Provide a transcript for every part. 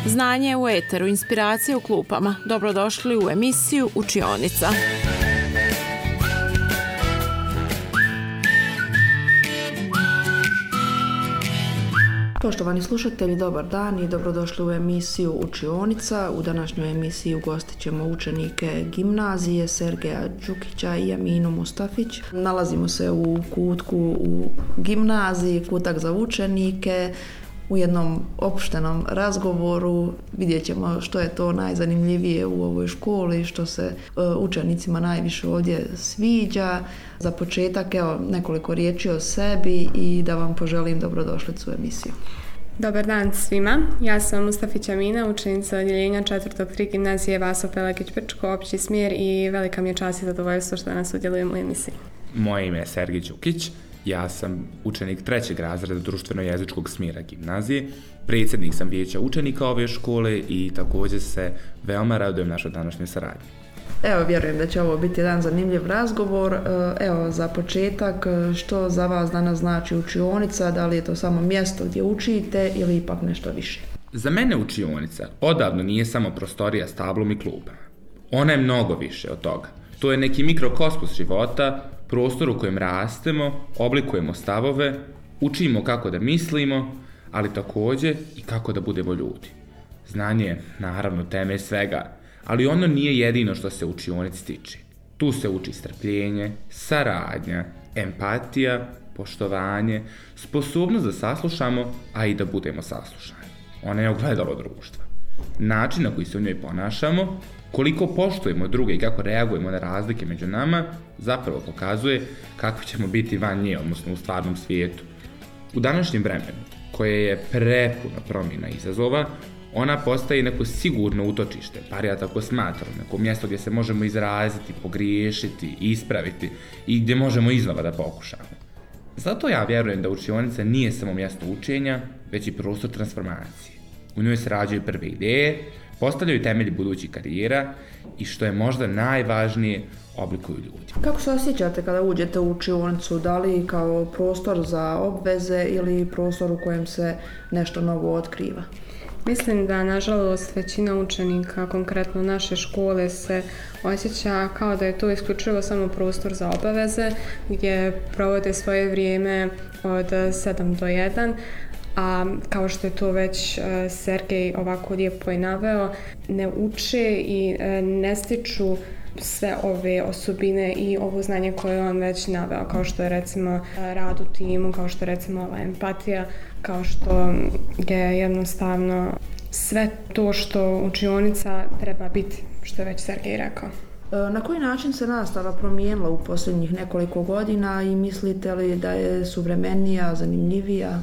Znanje u eteru, inspiracije u klupama. Dobrodošli u emisiju Učionica. Poštovani slušatelji, dobar dan i dobrodošli u emisiju Učionica. U današnjoj emisiji ugostit ćemo učenike gimnazije Sergeja Đukića i Aminu Mustafić. Nalazimo se u kutku u gimnaziji, kutak za učenike. U jednom opuštenom razgovoru vidjet ćemo što je to najzanimljivije u ovoj školi, što se učenicima najviše ovdje sviđa. Za početak, nekoliko riječi o sebi i da vam poželim dobrodošlicu u emisiju. Dobar dan svima, ja sam Mustafić Amina, učenica odjeljenja 4.3 gimnazije Vaso Pelagić-Brčko, opći smjer i velika mi je čast i zadovoljstvo što danas sudjelujem u emisiji. Moje ime je Sergej Đukić. Ja sam učenik 3. razreda društveno-jezičkog smjera gimnazije, predsjednik sam vijeća učenika ove škole i također se veoma radujem našoj današnjoj saradnji. Vjerujem da će ovo biti jedan zanimljiv razgovor. Za početak, što za vas danas znači učionica? Da li je to samo mjesto gdje učite ili ipak nešto više? Za mene učionica odavno nije samo prostorija s tablom i klupama. Ona je mnogo više od toga. To je neki mikrokosmos života, prostor u kojem rastemo, oblikujemo stavove, učimo kako da mislimo, ali također i kako da budemo ljudi. Znanje je, naravno, temelj svega, ali ono nije jedino što se u učionici tiče. Tu se uči strpljenje, saradnja, empatija, poštovanje, sposobnost da saslušamo, a i da budemo saslušani. Ona je ogledalo društva. Način na koji se u njoj ponašamo, koliko poštujemo druge i kako reagujemo na razlike među nama, zapravo pokazuje kako ćemo biti van nje, odnosno u stvarnom svijetu. U današnjem vremenu, koje je prepuno promjena i izazova, ona postaje neko sigurno utočište, bar ja tako smatram, neko mjesto gdje se možemo izraziti, pogriješiti, ispraviti i gdje možemo iznova da pokušamo. Zato ja vjerujem da učionica nije samo mjesto učenja, već i prostor transformacije. U njoj se rađaju prve ideje, postavljaju temelji budućih karijera i što je možda najvažnije, oblikuju ljudi. Kako se osjećate kada uđete u učionicu? Da li kao prostor za obveze ili prostor u kojem se nešto novo otkriva? Mislim da, nažalost, većina učenika, konkretno naše škole, se osjeća kao da je to isključivo samo prostor za obaveze, gdje provode svoje vrijeme od 7 do 1, a kao što je to već Sergej ovako lijepo i naveo, ne uče i ne stiču sve ove osobine i ovo znanje koje je on već naveo, kao što je recimo rad u timu, kao što je recimo ova empatija, kao što je jednostavno sve to što učionica treba biti, što je već Sergej rekao. Na koji način se nastava promijenila u posljednjih nekoliko godina i mislite li da je suvremenija, zanimljivija?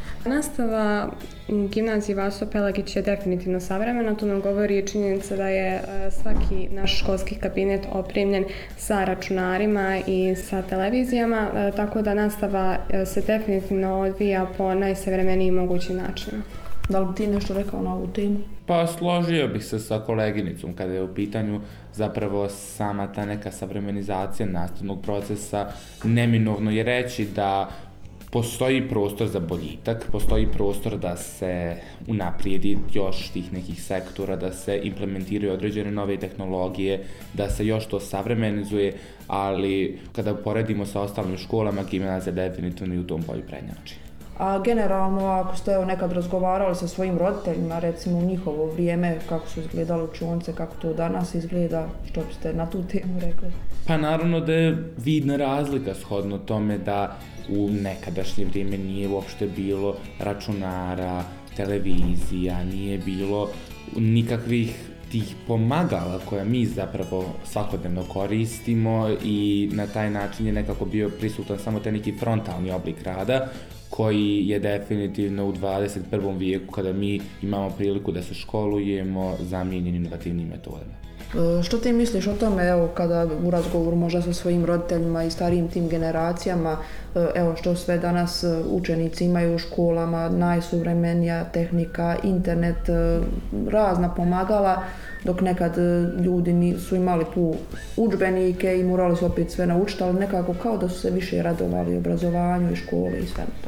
Nastava u gimnaziji Vaso Pelagić je definitivno savremena, to nam govori i činjenica da je svaki naš školski kabinet opremljen sa računarima i sa televizijama, tako da nastava se definitivno odvija po najsavremenijim mogućim načinima. Da li ti nešto rekao na ovu temu? Pa složio bih se sa koleginicom kada je u pitanju zapravo sama ta neka savremenizacija nastavnog procesa. Neminovno je reći da postoji prostor za boljitak, postoji prostor da se unaprijedi još tih nekih sektora, da se implementiraju određene nove tehnologije, da se još to savremenizuje, ali kada poredimo sa ostalim školama, gimnazija definitivno i u tom polju prednjači. A generalno, ako ste nekad razgovarali sa svojim roditeljima, recimo u njihovo vrijeme, kako su izgledale učionice, kako to danas izgleda, što biste na tu temu rekli? Pa naravno da je vidna razlika shodno tome da u nekadašnje vrijeme nije uopšte bilo računara, televizija, nije bilo nikakvih tih pomagala koja mi zapravo svakodnevno koristimo i na taj način je nekako bio prisutan samo taj neki frontalni oblik rada koji je definitivno u 21. vijeku kada mi imamo priliku da se školujemo zamijenjen inovativnim metodama. Što ti misliš o tome, kada u razgovoru možda sa svojim roditeljima i starijim tim generacijama, što sve danas učenici imaju u školama, najsuvremenija tehnika, internet, razna pomagala, dok nekad ljudi su imali tu udžbenike i morali su opet sve naučiti, ali nekako kao da su se više radovali obrazovanju i škole i sve to.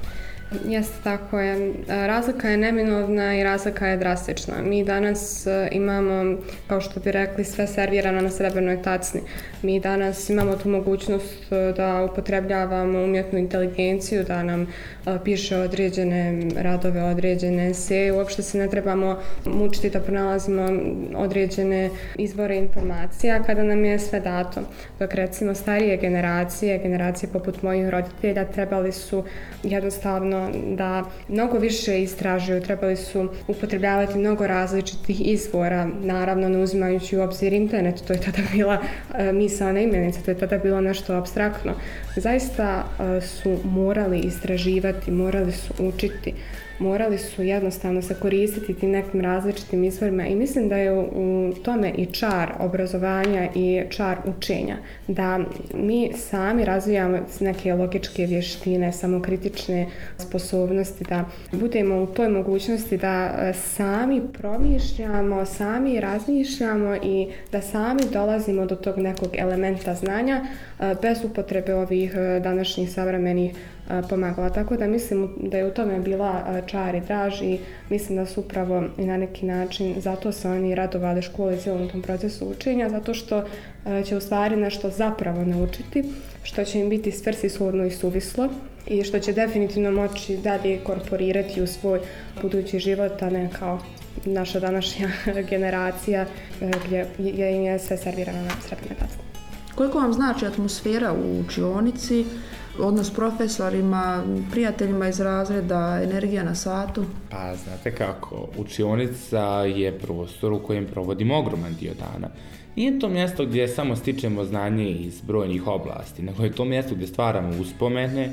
Jeste, tako je. Razlika je neminovna i razlika je drastična. Mi danas imamo, kao što bi rekli, sve servirano na srebrnoj tacni. Mi danas imamo tu mogućnost da upotrebljavamo umjetnu inteligenciju, da nam piše određene radove, određene eseje. Uopšte se ne trebamo mučiti da pronalazimo određene izvore informacija kada nam je sve dato. Dok recimo starije generacije poput mojih roditelja trebali su jednostavno da mnogo više istražuju, trebali su upotrebljavati mnogo različitih izvora, naravno ne uzimajući u obzir internet, to je tada bila misaona imenica, to je tada bilo nešto apstraktno. Zaista su morali istraživati, morali su učiti, morali su jednostavno se koristiti tim nekim različitim izvorima i mislim da je u tome i čar obrazovanja i čar učenja, da mi sami razvijamo neke logičke vještine, samokritične sposobnosti, da budemo u toj mogućnosti da sami promišljamo, sami razmišljamo i da sami dolazimo do tog nekog elementa znanja bez upotrebe ovih današnjih savremenih pomagala. Tako da mislim da je u tome bila čar i draž i mislim da su upravo i na neki način zato se oni radovali škole i cijelom tom procesu učenja, zato što će u stvari nešto zapravo naučiti, što će im biti svrsishodno i suvislo i što će definitivno moći dalje korporirati u svoj budući život, a ne kao naša današnja generacija gdje im je sve servirano na srebrnoj tacni. Koliko vam znači atmosfera u učionici, odnos s profesorima, prijateljima iz razreda, energija na satu? Pa znate kako, učionica je prostor u kojem provodimo ogroman dio dana. Nije to mjesto gdje samo stičemo znanje iz brojnih oblasti, nego je to mjesto gdje stvaramo uspomene,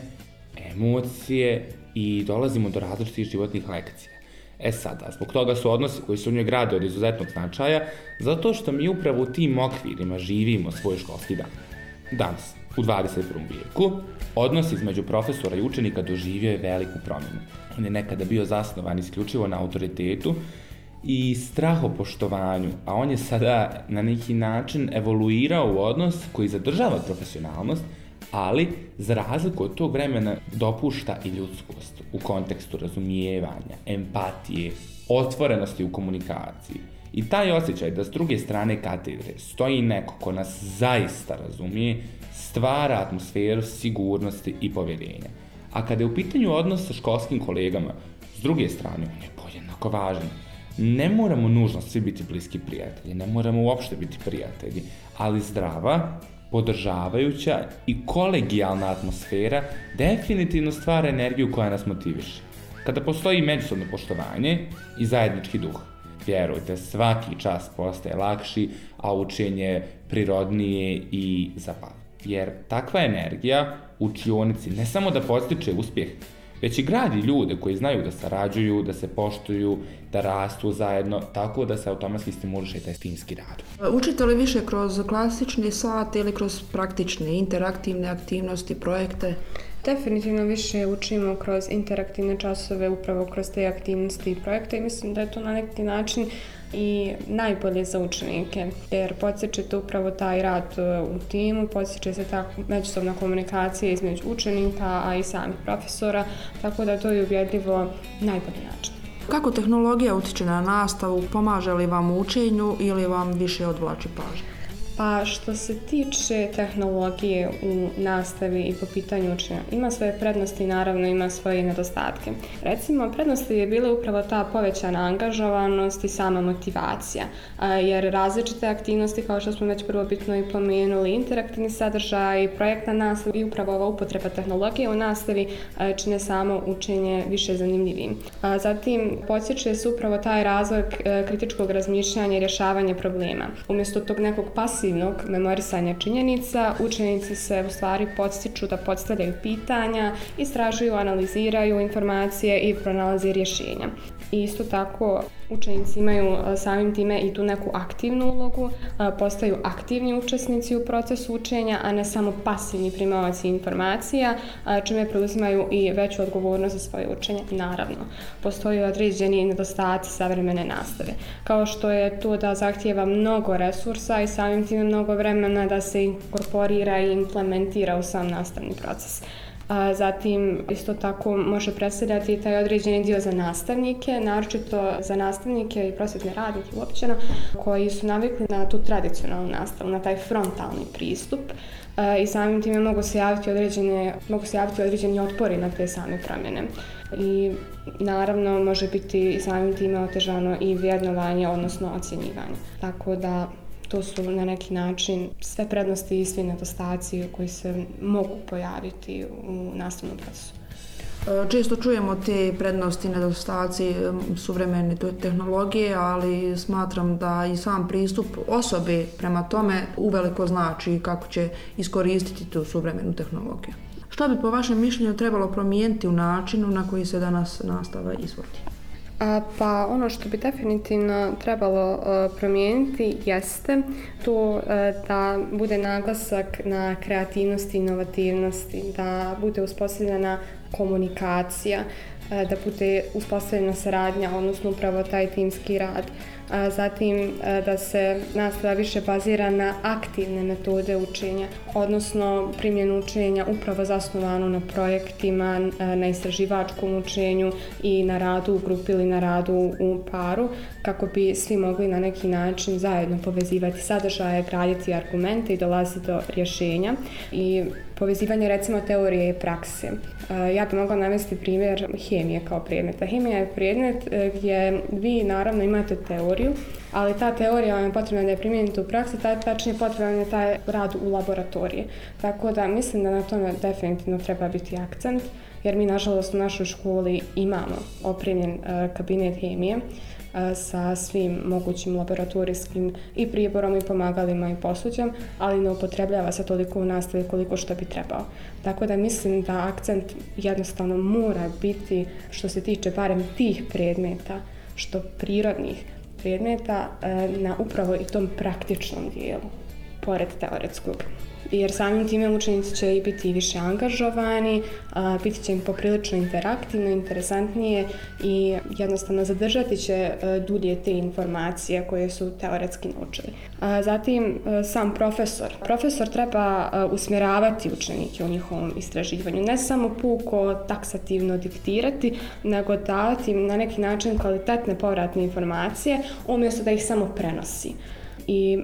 emocije i dolazimo do različitih životnih lekcija. Sada, zbog toga su odnosi koji se u njoj grade od izuzetnog značaja, zato što mi upravo u tim okvirima živimo svoj školski dan. Danas, u 21. vijeku, odnos između profesora i učenika doživio je veliku promjenu. On je nekada bio zasnovan isključivo na autoritetu i strahopoštovanju, a on je sada na neki način evoluirao u odnos koji zadržava profesionalnost, ali za razliku od tog vremena dopušta i ljudskost u kontekstu razumijevanja, empatije, otvorenosti u komunikaciji. I taj osjećaj da s druge strane katedre stoji neko ko nas zaista razumije, stvara atmosferu sigurnosti i povjerenja. A kada je u pitanju odnos sa školskim kolegama, s druge strane, on je podjednako važan. Ne moramo nužno svi biti bliski prijatelji, ne moramo uopšte biti prijatelji, ali zdrava, podržavajuća i kolegijalna atmosfera definitivno stvara energiju koja nas motiviše. Kada postoji međusobno poštovanje i zajednički duh, vjerujte, svaki čas postaje lakši, a učenje prirodnije i zabavnije. Jer takva energija u učionici ne samo da podstiče uspjeh, već i gradi ljude koji znaju da sarađuju, da se poštuju, da rastu zajedno, tako da se automatski stimuliše taj timski rad. Učite li više kroz klasični sat ili kroz praktične, interaktivne aktivnosti, projekte? Definitivno više učimo kroz interaktivne časove, upravo kroz te aktivnosti i projekte i mislim da je to na neki način i najbolje za učenike, jer podsjećate upravo taj rad u timu, podsjeća se ta međusobna komunikacija između učenika, a i samih profesora, tako da to je uvjerljivo najbolji način. Kako tehnologija utječe na nastavu, pomaže li vam u učenju ili vam više odvlači pažnju? Pa što se tiče tehnologije u nastavi i po pitanju učenja, ima svoje prednosti i naravno ima svoje nedostatke. Recimo, prednosti je bila upravo ta povećana angažovanost i sama motivacija, jer različite aktivnosti, kao što smo već prvobitno i pomenuli, interaktivni sadržaj, projektna nastava i upravo ova upotreba tehnologije u nastavi čine samo učenje više zanimljivim. Zatim, podsjeća se upravo taj razvoj kritičkog razmišljanja i rješavanja problema. Umjesto tog nekog pasivnog memorisanja činjenica, učenici se u stvari podstiču da postavljaju pitanja, istražuju, analiziraju informacije i pronalaze rješenja. I isto tako učenici imaju samim time i tu neku aktivnu ulogu, postaju aktivni učesnici u procesu učenja, a ne samo pasivni primaoci informacija, čime preuzimaju i veću odgovornost za svoje učenje. Naravno, postoji određeni nedostaci savremene nastave, kao što je to da zahtijeva mnogo resursa i samim time mnogo vremena da se inkorporira i implementira u sam nastavni proces. Zatim, isto tako može predstavljati i taj određeni dio za nastavnike, naročito za nastavnike i prosvjetne radnike uopćeno, koji su navikli na tu tradicionalnu nastavu, na taj frontalni pristup i samim time mogu se javiti određeni otpori na te same promjene. I naravno može biti i samim time otežano i vrednovanje, odnosno ocjenjivanje. Tako da to su na neki način sve prednosti i svi nedostaci koji se mogu pojaviti u nastavnom procesu. Često čujemo te prednosti i nedostaci suvremene tehnologije, ali smatram da i sam pristup osobe prema tome uveliko znači kako će iskoristiti tu suvremenu tehnologiju. Što bi po vašem mišljenju trebalo promijeniti u načinu na koji se danas nastava izvodi? Pa ono što bi definitivno trebalo promijeniti jeste to da bude naglasak na kreativnosti i inovativnosti, da bude uspostavljena komunikacija, da bude uspostavljena saradnja, odnosno upravo taj timski rad. Zatim da se nastava više bazira na aktivne metode učenja, odnosno primjenu učenja upravo zasnovano na projektima, na istraživačkom učenju i na radu u grupi ili na radu u paru, kako bi svi mogli na neki način zajedno povezivati sadržaje, graditi argumente i dolaziti do rješenja. I povezivanje recimo teorije i prakse. Ja bih mogla navesti primjer hemije kao predmeta. Hemija je predmet gdje vi naravno imate teoriju, ali ta teorija vam je potrebna da je primijenite u praksi, tačnije potreban je taj rad u laboratoriji. Tako da mislim da na tome definitivno treba biti akcent, jer mi nažalost u našoj školi imamo opremljen kabinet hemije sa svim mogućim laboratorijskim i priborom i pomagalima i posuđem, ali ne upotrebljava se toliko u nastavi koliko što bi trebao. Tako da mislim da akcent jednostavno mora biti, što se tiče barem tih predmeta, što prirodnih predmeta, na upravo i tom praktičnom dijelu, pored teoretskog. Jer samim time učenici će i biti više angažovani, biti će im poprilično interaktivno, interesantnije i jednostavno zadržati će dulje te informacije koje su teoretski naučili. Zatim sam profesor. Profesor treba usmjeravati učenike u njihovom istraživanju, ne samo puko taksativno diktirati, nego davati im na neki način kvalitetne povratne informacije umjesto da ih samo prenosi. I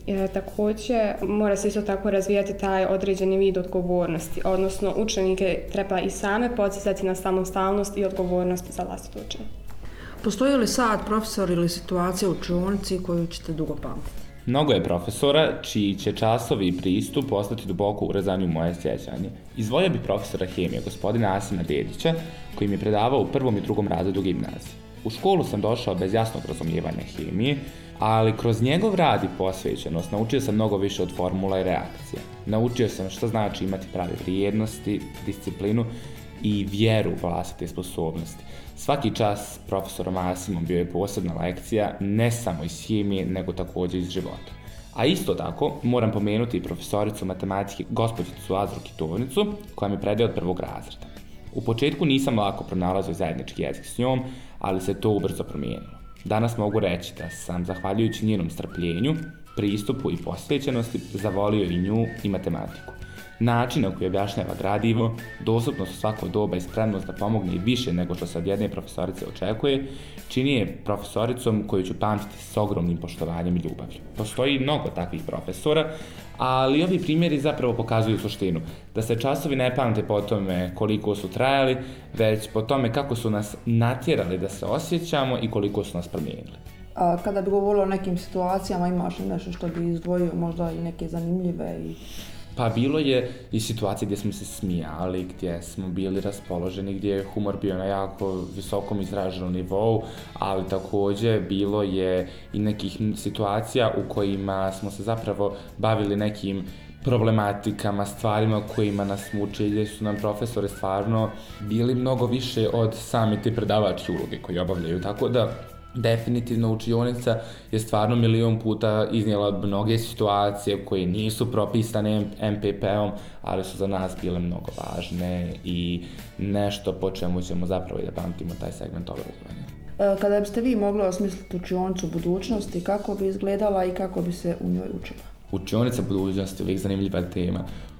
također mora se isto tako razvijati taj određeni vid odgovornosti, odnosno učenike treba i same podsjetiti na samostalnost i odgovornost za vlastito učenje. Postoji li sad profesor ili situacija u učionici koju ćete dugo pamtiti? Mnogo je profesora čiji će časovi i pristup ostati duboko urezani u moje sjećanje. Izdvojio bi profesora hemije, gospodina Asima Dedića, koji mi je predavao u 1. i 2. razredu gimnazije. U školu sam došao bez jasnog razumijevanja hemije, ali kroz njegov rad i posvećenost naučio sam mnogo više od formula i reakcija. Naučio sam što znači imati prave vrijednosti, disciplinu i vjeru u vlastite sposobnosti. Svaki čas s profesorom Asimom bio je posebna lekcija, ne samo iz hemije, nego također iz života. A isto tako moram pomenuti i profesoricu matematike gospođicu Azru Kitovnicu, koja mi predaje od 1. razreda. U početku nisam lako pronalazio zajednički jezik s njom, ali se to ubrzo promijenilo. Danas mogu reći da sam, zahvaljujući njenom strpljenju, pristupu i posvećenosti, zavolio i nju i matematiku. Način na koji objašnjava gradivo, dostupnost u svako doba i spremnost da pomogne i više nego što se od jedne profesorice očekuje, čini je profesoricom koju ću pamtiti s ogromnim poštovanjem i ljubavlju. Postoji mnogo takvih profesora, ali ovi primjeri zapravo pokazuju suštinu, da se časovi ne pamte po tome koliko su trajali, već po tome kako su nas natjerali da se osjećamo i koliko su nas promijenili. A kada bi govorilo o nekim situacijama, imaš li nešto što bi izdvojio, možda i neke zanimljive? Pa bilo je i situacije gdje smo se smijali, gdje smo bili raspoloženi, gdje je humor bio na jako visokom izraženom nivou, ali također bilo je i nekih situacija u kojima smo se zapravo bavili nekim problematikama, stvarima kojima nas muče, gdje su nam profesori stvarno bili mnogo više od same te predavačke uloge koje obavljaju, tako da definitivno učionica je stvarno milion puta iznijela mnoge situacije koje nisu propisane MPP-om, ali su za nas bile mnogo važne i nešto po čemu ćemo zapravo i da pamtimo taj segment obrazovanja. Kada biste vi mogli osmisliti učionicu budućnosti, kako bi izgledala i kako bi se u njoj učila? Učionica budućnosti je uvijek zanimljiva tema.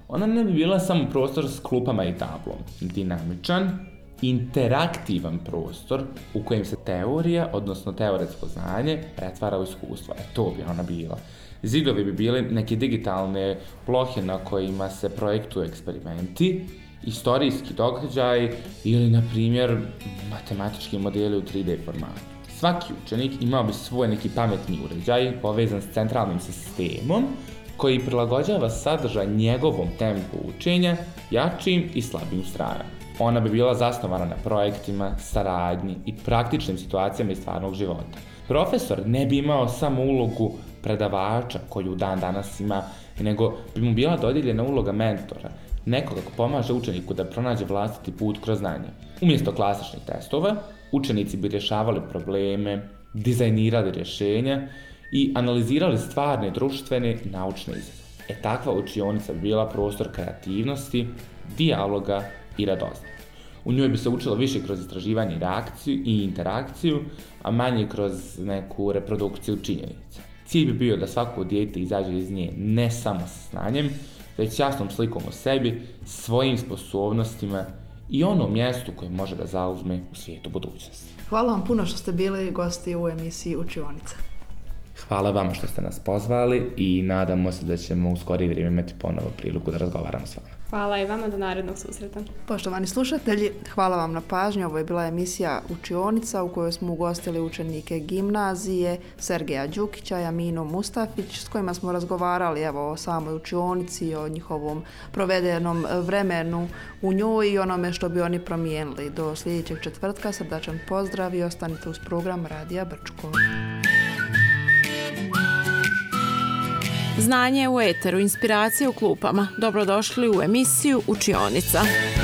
ona ne bi bila samo prostor s klupama i tablom. Dinamičan, interaktivan prostor u kojem se teorija, odnosno teoretsko znanje, pretvara u iskustvo. To bi ona bila. Zidovi bi bili neke digitalne plohe na kojima se projektuju eksperimenti, istorijski događaj ili, na primjer, matematički modeli u 3D formatu. Svaki učenik imao bi svoj neki pametni uređaj povezan s centralnim sistemom koji prilagođava sadržaj njegovom tempu učenja, jačim i slabim stranama. Ona bi bila zasnovana na projektima, saradnji i praktičnim situacijama iz stvarnog života. Profesor ne bi imao samo ulogu predavača koju dan danas ima, nego bi mu bila dodijeljena uloga mentora, nekoga ko pomaže učeniku da pronađe vlastiti put kroz znanje. Umjesto klasičnih testova, učenici bi rješavali probleme, dizajnirali rješenja i analizirali stvarne, društvene i naučne izazove. Takva učionica bi bila prostor kreativnosti, dijaloga i radoznanja. U njoj bi se učilo više kroz istraživanje i interakciju, a manje kroz neku reprodukciju činjenica. Cilj bi bio da svako dijete izađe iz nje ne samo sa znanjem, već jasnom slikom o sebi, svojim sposobnostima i onom mjestu koje može da zauzme u svijetu budućnosti. Hvala vam puno što ste bili gosti u emisiji Učionica. Hvala vama što ste nas pozvali i nadamo se da ćemo u skorije vrijeme imati ponovo priliku da razgovaramo s vama. Hvala i vama, do narednog susreta. Poštovani slušatelji, hvala vam na pažnji. Ovo je bila emisija Učionica u kojoj smo ugostili učenike gimnazije Sergeja Đukića i Aminu Mustafić, s kojima smo razgovarali o samoj učionici, o njihovom provedenom vremenu u njoj i onome što bi oni promijenili. Do sljedećeg četvrtka srdačan pozdrav i ostanite uz program Radija Brčko. Znanje u eteru, inspiracije u klupama. Dobrodošli u emisiju Učionica.